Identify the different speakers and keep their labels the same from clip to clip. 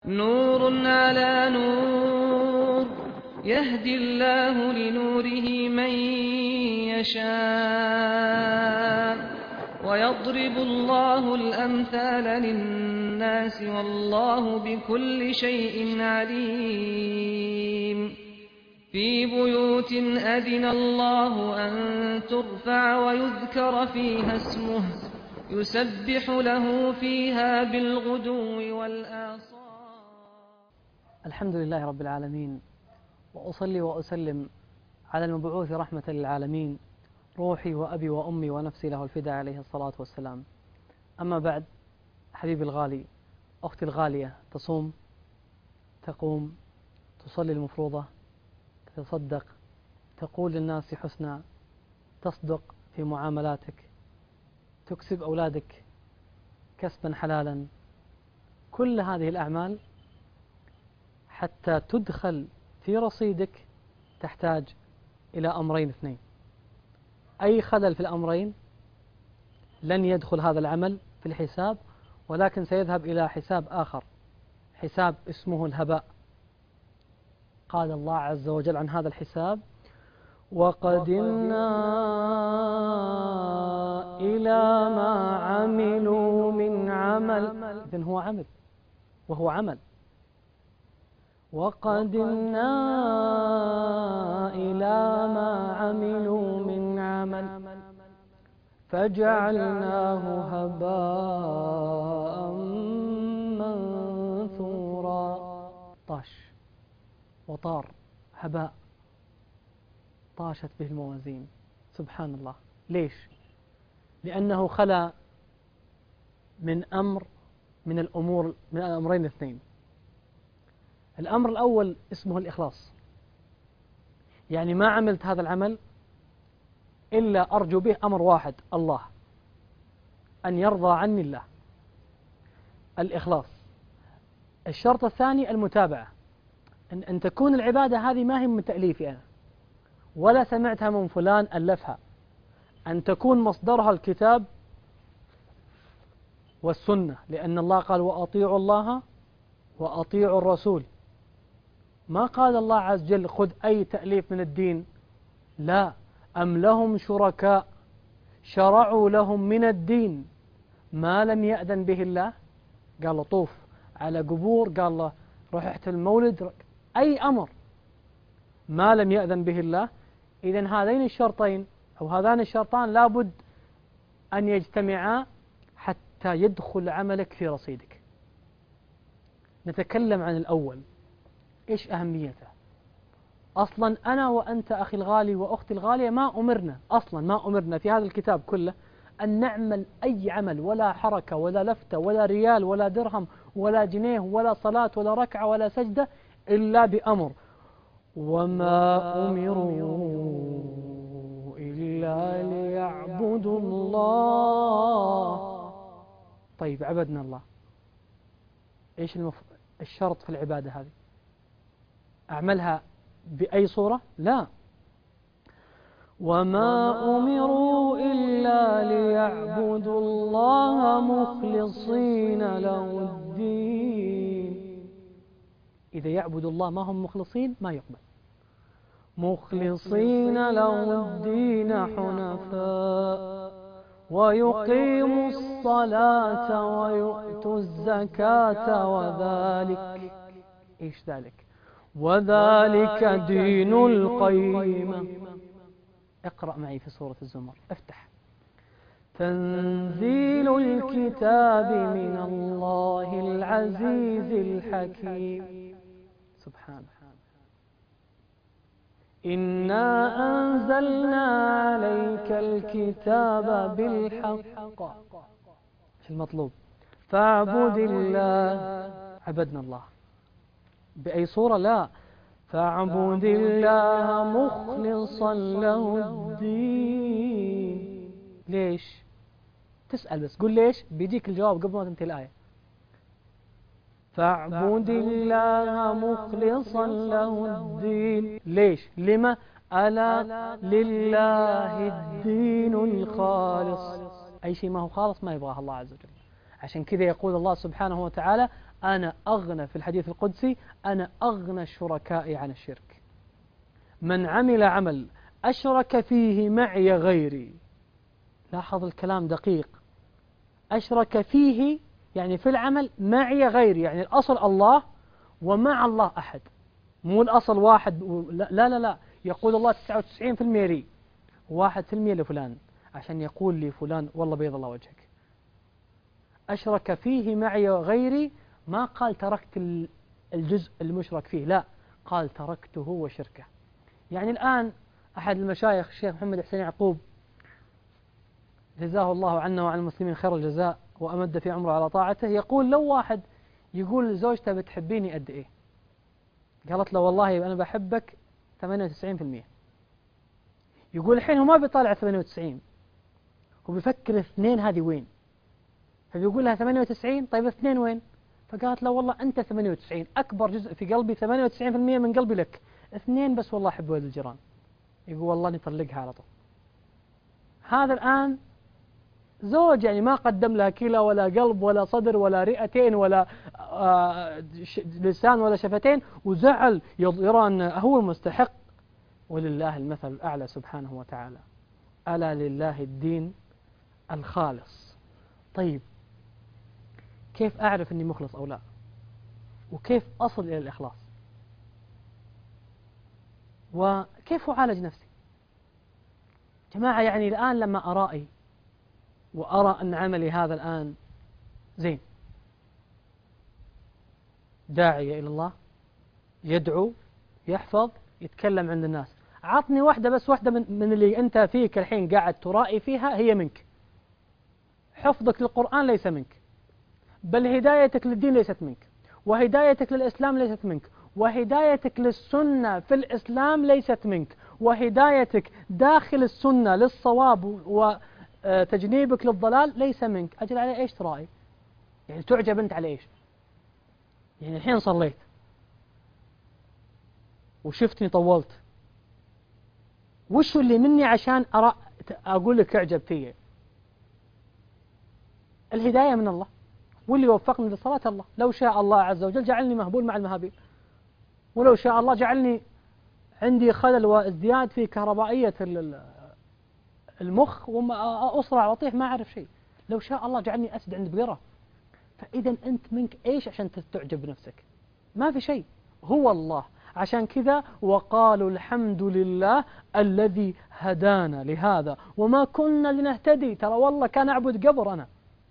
Speaker 1: نور على نور يهدي الله لنوره من يشاء ويضرب الله الأمثال للناس والله بكل شيء عليم. في بيوت أذن الله أن ترفع ويذكر فيها اسمه يسبح له فيها بالغدو والآصال.
Speaker 2: الحمد لله رب العالمين، وأصلي وأسلم على المبعوث رحمة للعالمين، روحي وأبي وأمي ونفسي له الفداء عليه الصلاة والسلام. أما بعد، حبيبي الغالي، أختي الغالية، تصوم، تقوم، تصلي المفروضة، تتصدق، تقول للناس حسنا، تصدق في معاملاتك، تكسب أولادك كسبا حلالا. كل هذه الأعمال حتى تدخل في رصيدك تحتاج إلى أمرين اثنين. أي خلل في الأمرين لن يدخل هذا العمل في الحساب، ولكن سيذهب إلى حساب آخر، حساب اسمه الهباء. قال الله عز وجل عن هذا الحساب: وقدمنا إلى ما عملوا من عمل. إذن هو عمل، وهو عمل. وقدمنا إلى ما عملوا من عمل فجعلناه هباء منثورا. طاش وطار، هباء، طاشت به الموازين. سبحان الله. ليش؟ لأنه خلا من الأمرين الاثنين. الأمر الأول اسمه الإخلاص، يعني ما عملت هذا العمل إلا أرجو به أمر واحد، الله، أن يرضى عني الله. الإخلاص. الشرط الثاني المتابعة، أن تكون العبادة هذه ما هي من تأليفي أنا ولا سمعتها من فلان ألفها، أن تكون مصدرها الكتاب والسنة، لأن الله قال: وأطيعوا الله وأطيعوا الرسول. ما قال الله عز وجل خذ أي تأليف من الدين، لا، أم لهم شركاء شرعوا لهم من الدين ما لم يأذن به الله. قال له طوف على قبور، قال له روح احتفل المولد، أي أمر ما لم يأذن به الله. إذن هذين الشرطين أو هذان الشرطان لابد أن يجتمعا حتى يدخل عملك في رصيدك. نتكلم عن الأول، إيش أهميته؟ أصلا أنا وأنت أخي الغالي وأختي الغالية ما أمرنا في هذا الكتاب كله أن نعمل أي عمل، ولا حركة ولا لفتة ولا ريال ولا درهم ولا جنيه ولا صلاة ولا ركعة ولا سجدة إلا بأمر: وما أمروا إلا ليعبدوا الله. طيب، عبدنا الله، إيش الشرط في العبادة هذه؟ أعملها بأي صورة؟ لا. وما أمروا إلا ليعبدوا الله مخلصين له الدين. إذا يعبدوا الله ما هم مخلصين ما يقبل. مخلصين له الدين حنفاء ويقيموا الصلاة ويؤتوا الزكاة وذلك، إيش ذلك؟ وذلك دين القيمة. اقرأ معي في سورة الزمر، افتح: تنزيل الكتاب من الله العزيز الحكيم. سبحانه. إنا أنزلنا عليك الكتاب بالحق. ايش المطلوب؟ فاعبد الله. عبدنا الله بأي صورة؟ لا، فاعبد الله مخلصا له الدين. ليش؟ تسأل بس، قل ليش، بيجيك الجواب قبل ما تنتهي الآية. فاعبد الله مخلصا له الدين. ليش؟ لما؟ ألا لله الدين الخالص. أي شيء ما هو خالص ما يبغاه الله عز وجل. عشان كذا يقول الله سبحانه وتعالى: أنا أغنى في الحديث القدسي أنا أغنى الشركاء عن الشرك. من عمل عمل أشرك فيه معي غيري، لاحظ الكلام دقيق، أشرك فيه يعني في العمل معي غيري، يعني الأصل الله ومع الله أحد، مو الأصل واحد. لا لا لا، يقول الله 99% لي 1% لفلان، عشان يقول لي فلان والله بيض الله وجهك. أشرك فيه معي غيري، ما قال تركت الجزء المشرك فيه، لا، قال تركته وشركه. يعني الآن أحد المشايخ الشيخ محمد حسين يعقوب جزاه الله عنا وعن المسلمين خير الجزاء وأمد في عمره على طاعته، يقول لو واحد يقول لزوجته بتحبيني قد إيه؟ قالت له والله أنا بحبك 98%. يقول الحين هو ما بيطالع 98، هو بيفكر اثنين هذه وين، فبيقول لها 98 طيب اثنين وين؟ فقالت له والله أنت 98 أكبر جزء في قلبي، 98% من قلبي لك، اثنين بس والله أحب ولد الجيران. يقول والله نطلقها على طول. هذا الآن زوج يعني ما قدم لها كلى ولا قلب ولا صدر ولا رئتين ولا لسان ولا شفتين، وزعل يرى أن هو المستحق. ولله المثل الأعلى سبحانه وتعالى. ألا لله الدين الخالص. طيب كيف أعرف أني مخلص أو لا؟ وكيف أصل إلى الإخلاص؟ وكيف أعالج نفسي؟ جماعة يعني الآن لما أرائي وأرى أن عملي هذا الآن زين، داعية إلى الله، يدعو، يحفظ، يتكلم عند الناس، عطني واحدة بس، واحدة من اللي أنت فيك الحين قاعد ترائي فيها هي منك. حفظك للقرآن ليس منك، بل هدايتك للدين ليست منك، وهدايتك للإسلام ليست منك، وهدايتك للسنة في الإسلام ليست منك، وهدايتك داخل السنة للصواب وتجنيبك للضلال ليس منك. أجل على إيش ترائي؟ يعني تعجب أنت على إيش؟ يعني الحين صليت وشفتني طولت، وش اللي مني عشان أقول لك اعجب فيه؟ الهداية من الله، واللي وفقني للصلاة الله. لو شاء الله عز وجل جعلني مهبول مع المهابيل، ولو شاء الله جعلني عندي خلل وازدياد في كهربائية المخ وما أصرع وأطيح ما أعرف شيء. لو شاء الله جعلني أسد عند بقرة. فإذا أنت منك إيش عشان تعجب بنفسك؟ ما في شيء، هو الله. عشان كذا وقالوا الحمد لله الذي هدانا لهذا وما كنا لنهتدي. ترى والله كان أعبد قبر أنا،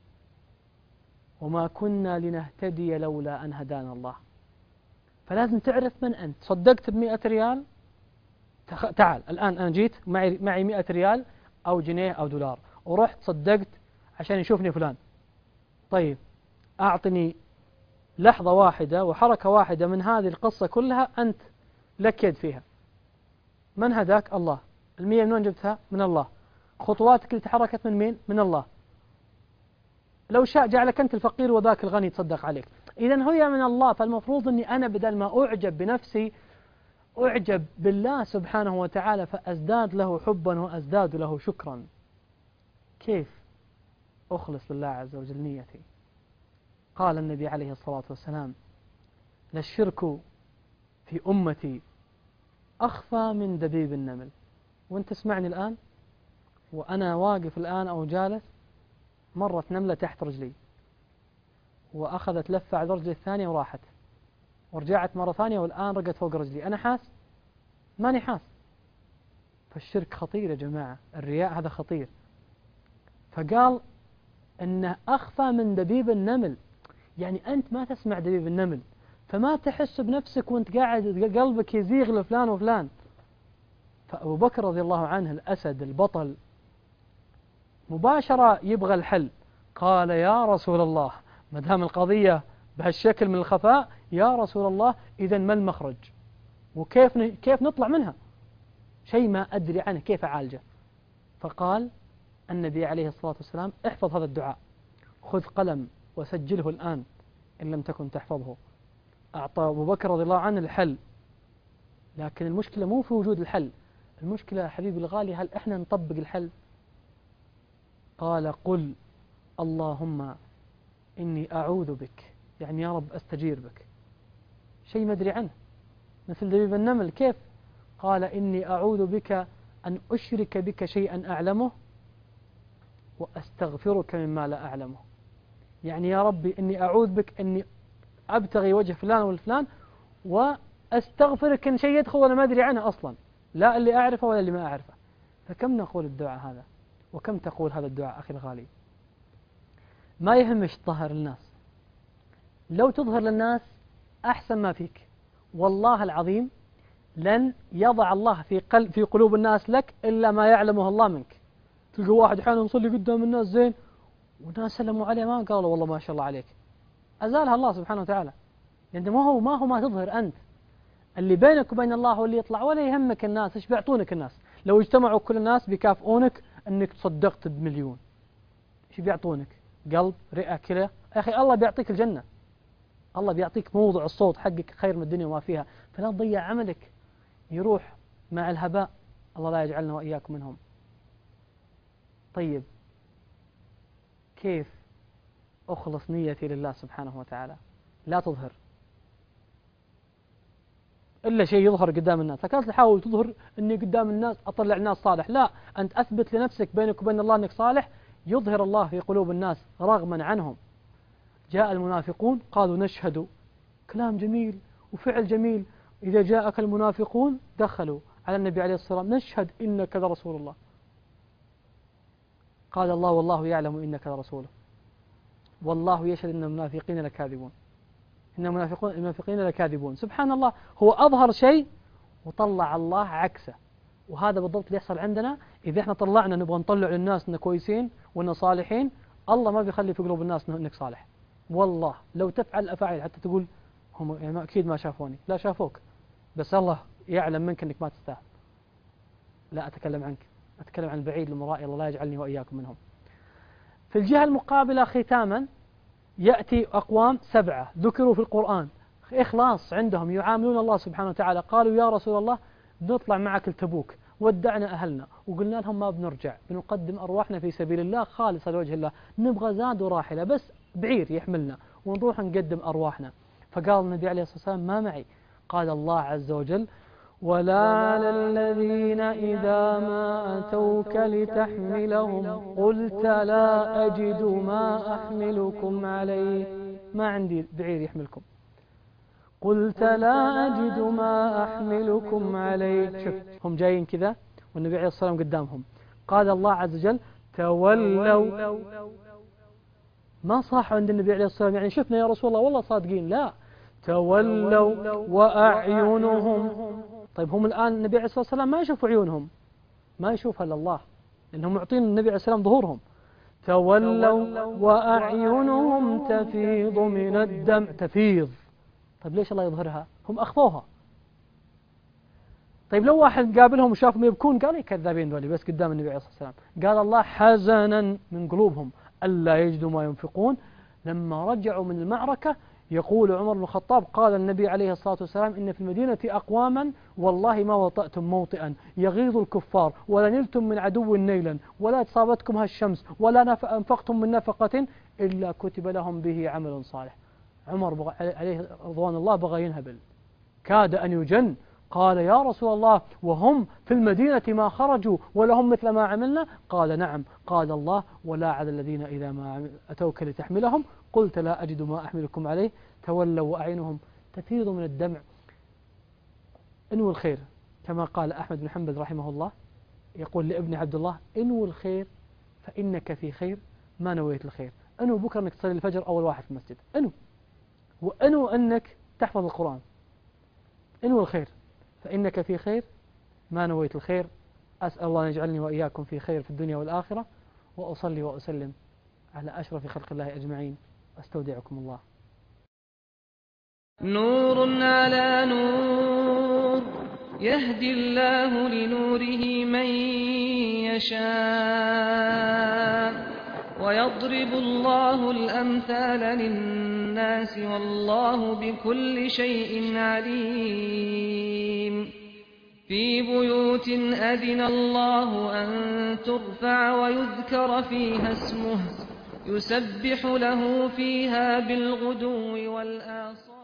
Speaker 2: وما كنا لنهتدي لولا أن هدانا الله. فلازم تعرف من أنت. صدقت ب100 ريال، تعال الآن أنا جيت معي 100 ريال أو جنيه أو دولار، ورحت صدقت عشان يشوفني فلان. طيب أعطني لحظة واحدة وحركة واحدة من هذه القصة كلها أنت لك يد فيها. من هداك؟ الله. 100 من وين جبتها؟ من الله. خطواتك اللي تحركت من مين؟ من الله. لو شاء جعلك أنت الفقير وذاك الغني يتصدق عليك. إذن هي من الله. فالمفروض أني أنا بدل ما أعجب بنفسي أعجب بالله سبحانه وتعالى، فأزداد له حبا وأزداد له شكرا. كيف أخلص لله عز وجل نيتي؟ قال النبي عليه الصلاة والسلام: للشرك في أمتي أخفى من دبيب النمل. وانت تسمعني الآن وأنا واقف الآن أو جالس، مرت نملة تحت رجلي وأخذت لفة على رجلي الثانية وراحت، ورجعت مرة ثانية والآن رقت فوق رجلي. أنا حاس؟ ماني حاس. فالشرك خطير يا جماعة، الرياء هذا خطير. فقال إنه أخفى من دبيب النمل، يعني أنت ما تسمع دبيب النمل، فما تحس بنفسك وانت قاعد قلبك يزيغ لفلان وفلان. فأبو بكر رضي الله عنه الأسد البطل مباشرة يبغى الحل. قال: يا رسول الله، ما دام القضية بهالشكل من الخفاء، يا رسول الله إذن ما المخرج؟ كيف نطلع منها؟ شيء ما أدري عنه، كيف أعالجه؟ فقال النبي عليه الصلاة والسلام: احفظ هذا الدعاء، خذ قلم وسجله الآن إن لم تكن تحفظه. أعطى أبو بكر رضي الله عنه الحل. لكن المشكلة مو في وجود الحل، المشكلة حبيبي الغالي هل إحنا نطبق الحل؟ قال: قل اللهم إني أعوذ بك يعني يا رب أستجير بك، شيء ما أدري عنه، مثل دبيب النمل. كيف؟ قال إني أعوذ بك أن أشرك بك شيئا أعلمه وأستغفرك مما لا أعلمه. يعني يا ربي إني أعوذ بك أني أبتغي وجه فلان والفلان وأستغفرك أن شيء يدخل وأنا ما أدري عنه أصلا، لا اللي أعرفه ولا اللي ما أعرفه. فكم نقول الدعاء هذا، وكم تقول هذا الدعاء أخي الغالي. ما يهمش تظهر الناس، لو تظهر للناس أحسن ما فيك. والله العظيم لن يضع الله في قلوب الناس لك إلا ما يعلمه الله منك. تلقى واحد أحيانا يصلي قدام الناس زين، وناس سلموا عليه ما قالوا والله ما شاء الله عليك، أزالها الله سبحانه وتعالى. يعني ما تظهر أنت، اللي بينك وبين الله هو اللي يطلع. ولا يهمك الناس إيش بيعطونك. الناس لو اجتمعوا كل الناس بيكافئونك أنك تصدقت ب1,000,000، إيش بيعطونك؟ قلب، رئة، كلى؟ يا أخي الله بيعطيك الجنة، الله بيعطيك موضع الصوت حقك خير من الدنيا وما فيها. فلا تضيع عملك يروح مع الهباء. الله لا يجعلنا وإياكم منهم. طيب كيف أخلص نيتي لله سبحانه وتعالى؟ لا تظهر إلا شيء يظهر قدام الناس. لكن تحاول تظهر أني قدام الناس أطلع الناس صالح، لا، أنت أثبت لنفسك بينك وبين الله أنك صالح، يظهر الله في قلوب الناس رغما عنهم. جاء المنافقون قالوا نشهد، كلام جميل وفعل جميل. إذا جاءك المنافقون دخلوا على النبي عليه الصلاة والسلام نشهد إنك لرسول الله. قال الله والله يعلم إنك لرسوله، والله يشهد إن المنافقين لكاذبون، إن المنافقين لكاذبون. سبحان الله، هو أظهر شيء وطلع الله عكسه. وهذا بالضبط اللي يحصل عندنا. إذا احنا طلعنا نبغى نطلع للناس إن كويسين وإن صالحين، الله ما بيخلي في قلوب الناس إنك صالح. والله لو تفعل الأفعال حتى تقول هم يعني أكيد ما شافوني، لا شافوك، بس الله يعلم منك إنك ما تستاهل. لا أتكلم عنك، أتكلم عن البعيد المرائي، الله لا يجعلني وإياكم منهم. في الجهة المقابلة ختاما يأتي أقوام 7 ذكروا في القرآن إخلاص عندهم، يعاملون الله سبحانه وتعالى. قالوا يا رسول الله نطلع معك لتبوك، ودعنا أهلنا وقلنا لهم ما بنرجع، بنقدم أرواحنا في سبيل الله خالصة لوجه الله، نبغى زاد وراحلة بس بعير يحملنا ونروح نقدم أرواحنا. فقال النبي عليه الصلاة والسلام ما معي. قال الله عز وجل ولا على الذين إذا ما أتوك لتحملهم قلت لا أجد ما أحملكم عليه، ما عندي بعير يحملكم، قلت لا أجد ما أحملكم عليه. شوف هم جايين كذا والنبي عليه الصلاة والسلام قدامهم، قال الله عز وجل تولوا، ما صاحوا عند النبي عليه الصلاة والسلام يعني شفنا يا رسول الله والله صادقين، لا، تولوا وأعينهم. طيب هم الآن النبي عليه الصلاة والسلام ما يشوفوا عيونهم، ما يشوفها إلا الله، لأنهم معطين النبي عليه السلام ظهورهم. تولوا وأعينهم تفيض من الدمع، تفيض. طيب ليش الله يظهرها؟ هم أخفوها. طيب لو واحد قابلهم وشافهم يبكون قال كذابين ذولي بس قدام النبي عليه الصلاة والسلام. قال الله حزنا من قلوبهم ألا يجدوا ما ينفقون. لما رجعوا من المعركة يقول عمر بن الخطاب قال النبي عليه الصلاة والسلام إن في المدينة أقواما والله ما وطأتم موطئا يغيظ الكفار ولا نلتم من عدو نيلا ولا تصابتكم هالشمس ولا أنفقتم من نفقة إلا كتب لهم به عمل صالح. عمر عليه رضوان الله بغى ينهبل، كاد أن يجن. قال يا رسول الله وهم في المدينة ما خرجوا ولهم مثل ما عملنا؟ قال نعم. قال الله ولا على الذين إذا ما أتوك لتحملهم قلت لا أجد ما أحملكم عليه تولوا وأعينهم تفيض من الدمع. انووا الخير كما قال أحمد بن حنبل رحمه الله، يقول لابن عبد الله انووا الخير فإنك في خير ما نويت الخير. انووا بكرة أنك تصلي الفجر أول واحد في المسجد، وانووا أنك تحفظ القرآن، انووا الخير فإنك في خير ما نويت الخير. أسأل الله أن يجعلني وإياكم في خير في الدنيا والآخرة، وأصلي وأسلم على أشرف خلق الله أجمعين، أستودعكم الله.
Speaker 1: نور على نور يهدي الله لنوره من يشاء ويضرب الله الأمثال للناس والله بكل شيء عليم. في بيوت أذن الله أن ترفع ويذكر فيها اسمه يسبح له فيها بالغدو والآصال